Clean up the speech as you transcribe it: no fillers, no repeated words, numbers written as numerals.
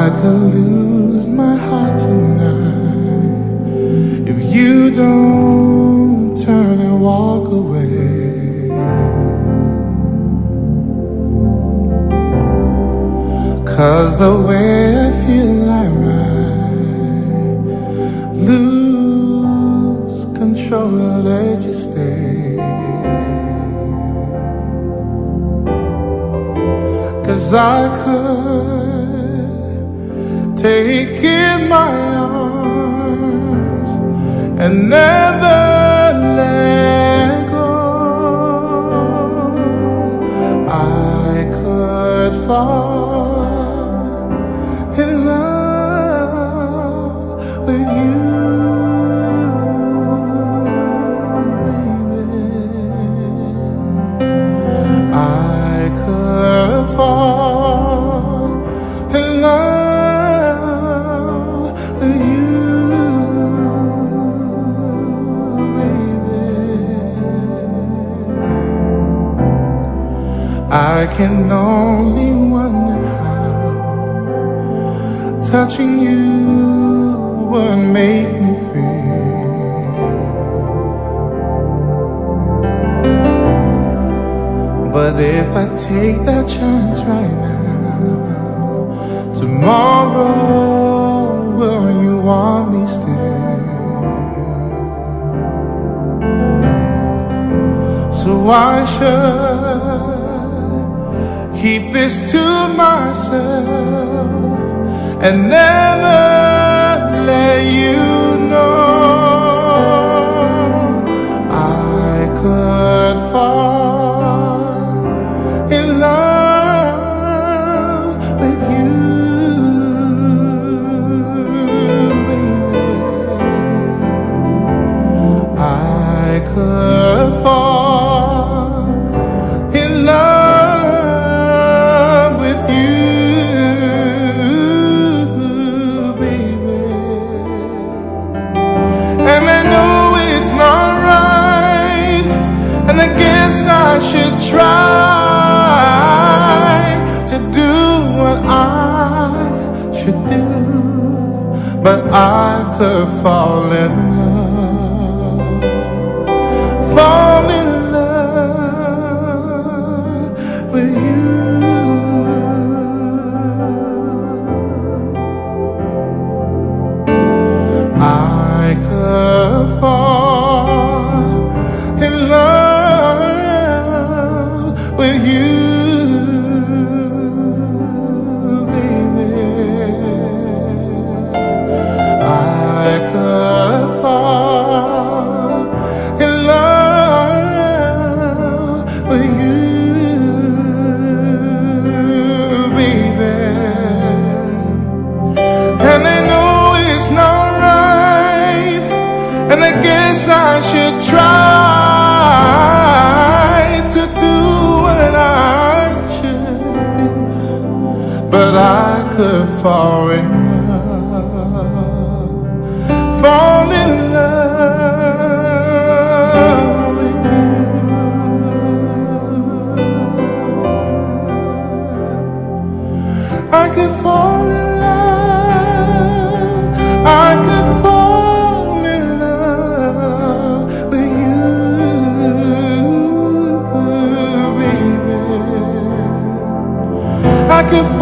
I could lose my heart tonight if you don't turn and walk away. 'Cause the way I feel I might lose control and let you stay. 'Cause I could take in my arms and never let go. I could fall in love with you, baby. I could fall in love with you, baby. I can only wonder how touching you would make me feel. But if I take that chance right now, tomorrow will you want me still? So I should keep this to myself and never let you know. I could fall in love with you, baby. I could fall in love with you, baby. And I know it's not right, and I guess I should try to do what I should do, but I could fall in love, fall in love with you. I could fall in love with you, baby. I could fall in love with you, baby. And I know it's not right, and I guess I should try to do what I should do, but I could fall in love, fall in love with you. I could fall in love, I could fall in love with you, baby. I could